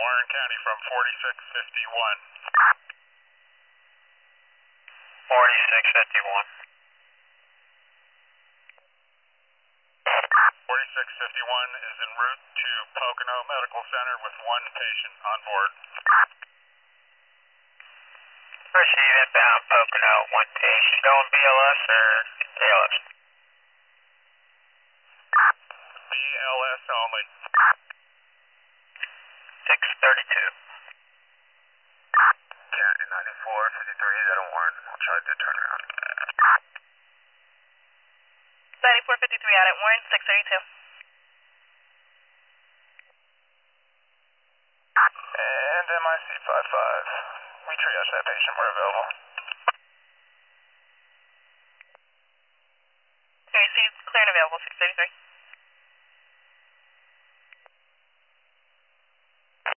Warren County from 4651. 4651. 4651 is en route to Pocono Medical Center with one patient on board. Receive inbound Pocono, one patient. Going BLS or ALS? BLS only. 632. County 9453, that'll warrant. I'll try to turn around. 9453 out at Warren, 632. And MIC 55. We triage that patient, we're available. Okay, so clear and available, 633.